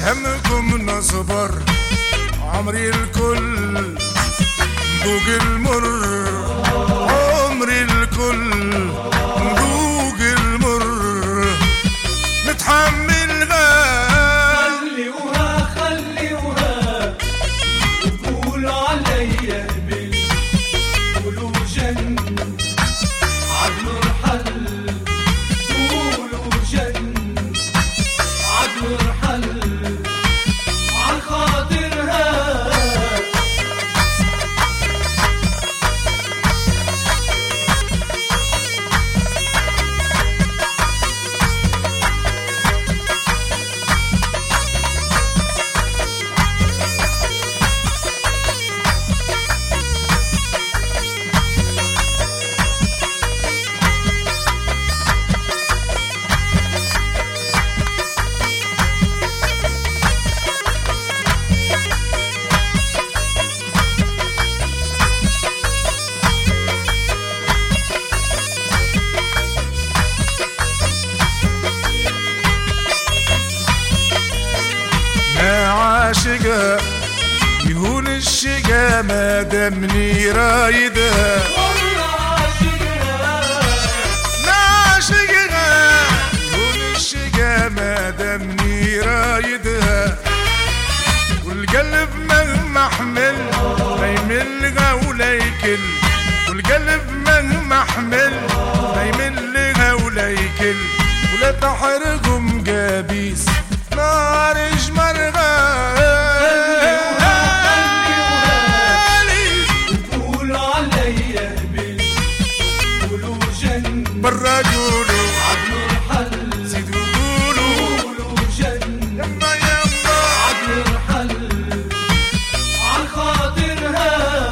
همكم نصبر عمري الكل ذوق المر عمري الكل ذوق المر نتحملها خليوها وقولوا عليا هبل قولوا جن عدل الحل قولوا جن عدل الحل عن خاطرها عاشقها يهون الشقا ما دامني رايدها ما عاشقها يهون الشقا ما دامني رايدها والقلب مهما حمل ما يملها ولا يكل والقلب مهما حمل ما يملها ولا يكل ولا تحرقهم قابيس نار اجمرها قولوا عليا هبل قولوا جن برا قولوا عدل الحل زيدوا قولوا جن يما يما عدل الحل عن خاطرها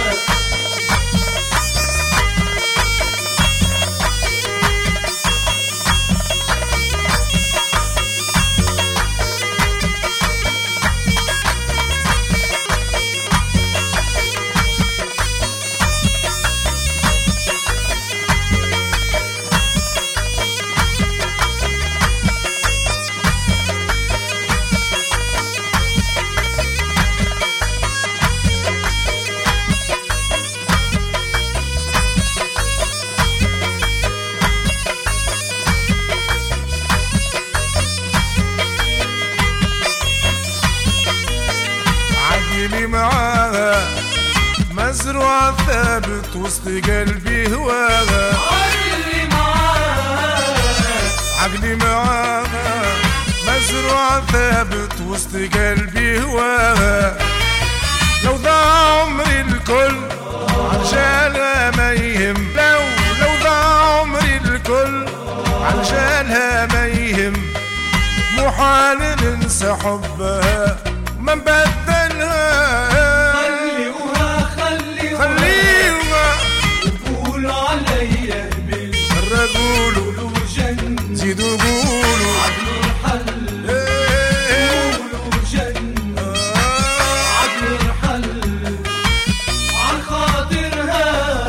عقلي معاها مزروع ثابت وسط قلبي هواها عقلي معاها مزروع ثابت وسط قلبي هواها لو ضاع عمري الكل عشانها ما يهم لو ضاع عمري الكل عشانها ما يهم محال ننسى حبها ما نبدلها خليوها قولوا عليا هبل مرة قولوا جن زيدوا قولوا عدل الحل قولوا جن عدل الحل عن خاطرها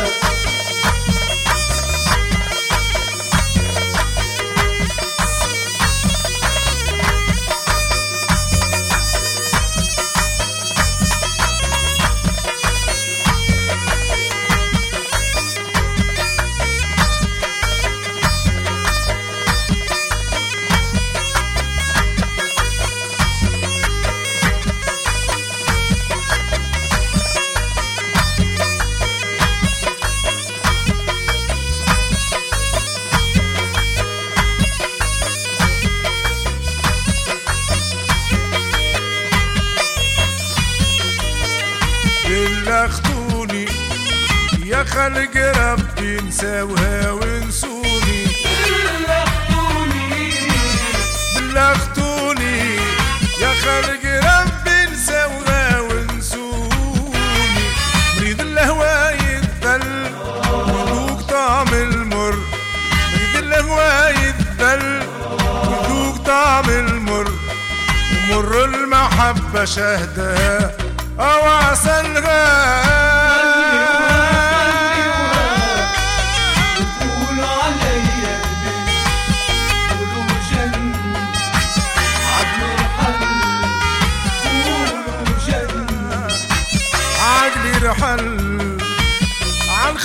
اختوني يا خلق ربي نساوها ونسوني بالله اختوني يا خلق ربي نساوها ونسوني مريض الهوى يتذل ويذوق طعم المر مريض الهوى يتذل ويذوق طعم المر ومر المحبة شهدها أو عسلها قولوا عليا هبل قولوا جن عدل الحل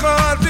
خاطر